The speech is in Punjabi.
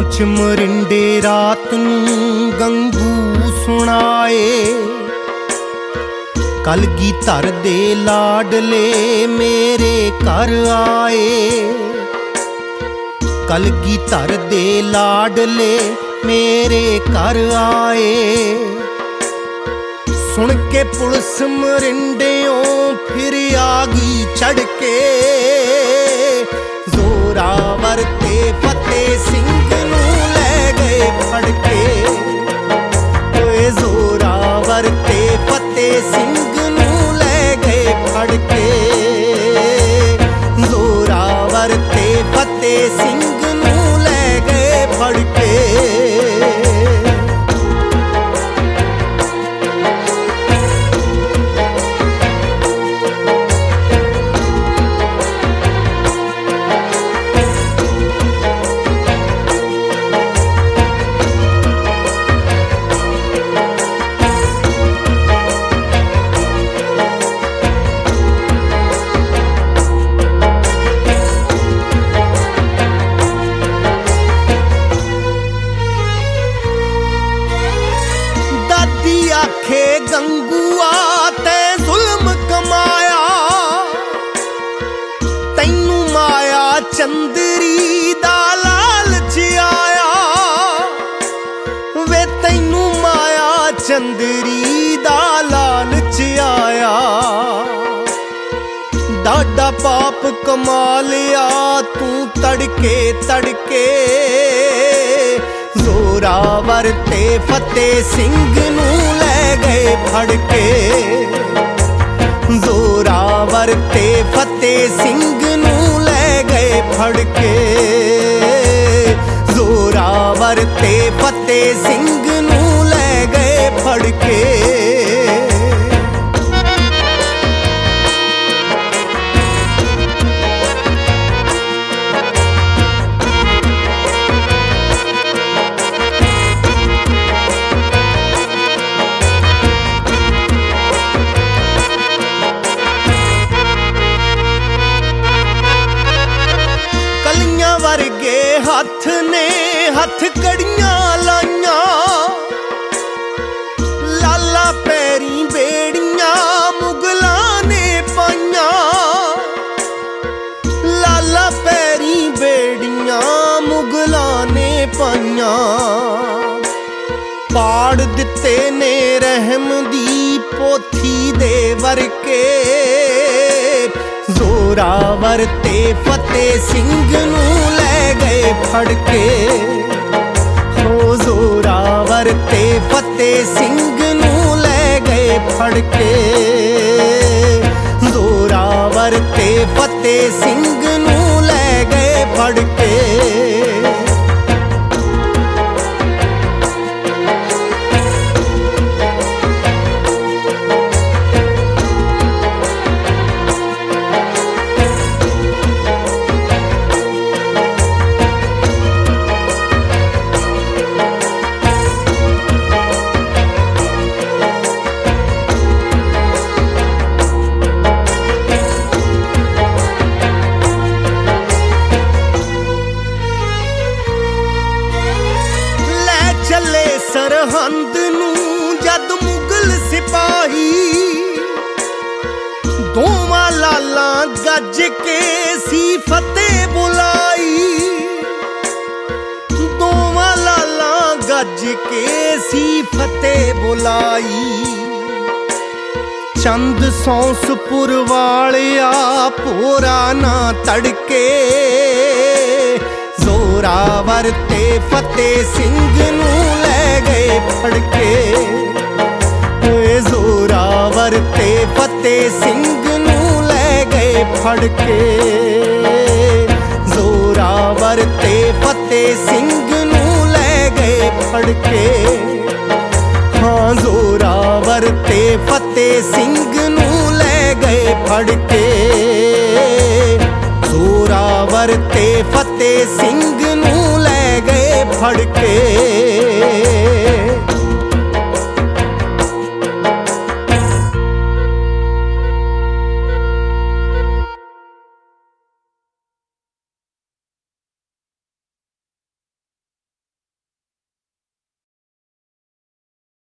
ਪੁੱਛ ਮਰਿੰਡੇ ਰਾਤ ਨੂੰ ਗੰਗੂ ਸੁਣਾਏ। ਕਲਗੀਧਰ ਦੇ ਲਾਡਲੇ ਮੇਰੇ ਘਰ ਆਏ। ਕਲਗੀਧਰ ਦੇ ਲਾਡਲੇ ਮੇਰੇ ਘਰ ਆਏ। ਸੁਣ ਕੇ ਪੁਲਿਸ ਮਰਿੰਡਿਓਂ ਫਿਰ ਆ ਗਈ ਚੜ ਕੇ। ਜ਼ੋਰਾਵਰ ਤੇ ਫਤਿਹ ਸਿੰਘ ਨੂੰ ਲੈ ਗਏ ਫੜ ਕੇ। ਓਏ ਜ਼ੋਰਾਵਰ ਤੇ ਫਤਿਹ ਸਿੰਘ ਨੂੰ ਲੈ ਗਏ ਫੜ ਕੇ। ਜ਼ੋਰਾਵਰ ਤੇ ਫਤਿਹ ਸਿੰਘ ਨੂੰ ਲੈ ਗਏ ਫੜ ਕੇ। ਆਖੇ ਗੰਗੂਆ ਤੇ ਜ਼ੁਲਮ ਕਮਾਇਆ। ਤੈਨੂੰ ਮਾਇਆ ਚੰਦਰੀ ਦਾ ਲਾਲਚ ਆਇਆ। ਵੇ ਤੈਨੂੰ ਮਾਇਆ ਚੰਦਰੀ ਦਾ ਲਾਲਚ ਆਇਆ। ਡਾਢਾ ਪਾਪ ਕਮਾ ਲਿਆ ਤੂੰ ਤੜਕੇ ਤੜਕੇ। ਜ਼ੋਰਾਵਰ ਤੇ ਫਤਿਹ ਸਿੰਘ ਨੂੰ ਲੈ ਗਏ ਫੜ ਕੇ। ਜ਼ੋਰਾਵਰ ਤੇ ਫਤਿਹ ਸਿੰਘ ਨੂੰ ਲੈ ਗਏ ਫੜ ਕੇ। ਜ਼ੋਰਾਵਰ ਤੇ ਫਤਿਹ ਸਿੰਘ ਨੂੰ ਲੈ ਗਏ ਫੜ ਕੇ। ਵਰਗੇ ਹੱਥ ਨੇ ਹੱਥ ਕੜੀਆਂ ਲਾਈਆਂ। ਲਾਲਾ ਪੈਰੀ ਬੇੜੀਆਂ ਮੁਗਲਾਂ ਨੇ ਪਾਈਆਂ। ਲਾਲਾ ਪੈਰੀ ਬੇੜੀਆਂ ਮੁਗਲਾਂ ਨੇ ਪਾਈਆਂ। ਪਾੜ ਦਿੱਤੇ ਨੇ ਰਹਿਮ ਦੀ ਪੋਥੀ ਦੇ ਵਰਕੇ। ਜ਼ੋਰਾਵਰ ਤੇ ਫਤਿਹ ਸਿੰਘ ਨੂੰ ਲੈ ਗਏ ਫੜ ਕੇ। ਹੋ ਜ਼ੋਰਾਵਰ ਤੇ ਫਤਿਹ ਸਿੰਘ ਨੂੰ ਲੈ ਗਏ ਫੜ ਕੇ। ਜ਼ੋਰਾਵਰ ਤੇ ਫਤਿਹ ਸਿੰਘ ਨੂੰ ਲੈ ਗਏ ਫੜ ਕੇ। ਚੱਲੇ ਸਰਹੰਦ ਨੂੰ ਜਦ ਮੁਗਲ ਸਿਪਾਹੀ। ਦੋਵਾਂ ਲਾਲਾਂ ਗੱਜ ਕੇ ਸੀ ਫਤਿਹ ਬੁਲਾਈ। ਦੋਵਾਂ ਲਾਲਾਂ ਗੱਜ ਕੇ ਸੀ ਫਤਿਹ ਬੁਲਾਈ। ਚੰਦ ਸੌਂਸਪੁਰ ਵਾਲਿਆ ਭੋਰਾ ਨਾ ਤੜਕੇ। ਜ਼ੋਰਾਵਰ ਤੇ ਫਤਿਹ ਸਿੰਘ ਨੂੰ ਲੈ ਗਏ ਫੜ ਕੇ। ਓਏ ਜ਼ੋਰਾਵਰ ਤੇ ਫਤਿਹ ਸਿੰਘ ਨੂੰ ਲੈ ਗਏ ਫੜ ਕੇ। ਜ਼ੋਰਾਵਰ ਤੇ ਫਤਿਹ ਸਿੰਘ ਨੂੰ ਲੈ ਗਏ ਫੜ ਕੇ। ਹਾਂ ਜ਼ੋਰਾਵਰ ਤੇ ਫਤਿਹ ਸਿੰਘ ਨੂੰ ਲੈ ਗਏ ਫੜ ਕੇ। ਜ਼ੋਰਾਵਰ ਤੇ ਫਤਿਹ ਸਿੰਘ ਨੂੰ ਲੈ ਗਏ ਫੜ ਕੇ।